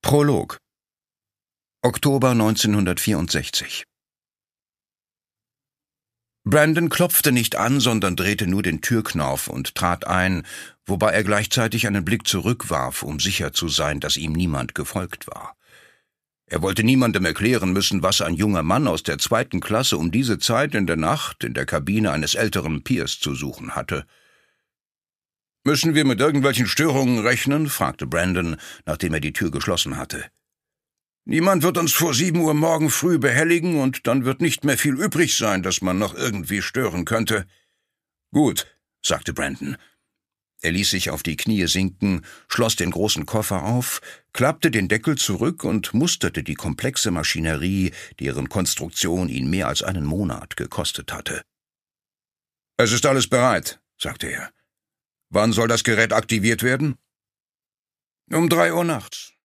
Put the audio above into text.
Prolog. Oktober 1964. Brandon klopfte nicht an, sondern drehte nur den Türknauf und trat ein, wobei er gleichzeitig einen Blick zurückwarf, um sicher zu sein, dass ihm niemand gefolgt war. Er wollte niemandem erklären müssen, was ein junger Mann aus der 2. Klasse um diese Zeit in der Nacht in der Kabine eines älteren Peers zu suchen hatte. »Müssen wir mit irgendwelchen Störungen rechnen?« fragte Brandon, nachdem er die Tür geschlossen hatte. »Niemand wird uns vor 7 Uhr morgen früh behelligen, und dann wird nicht mehr viel übrig sein, das man noch irgendwie stören könnte.« »Gut«, sagte Brandon. Er ließ sich auf die Knie sinken, schloss den großen Koffer auf, klappte den Deckel zurück und musterte die komplexe Maschinerie, deren Konstruktion ihn mehr als einen Monat gekostet hatte. »Es ist alles bereit«, sagte er. »Wann soll das Gerät aktiviert werden?« »Um 3 Uhr nachts.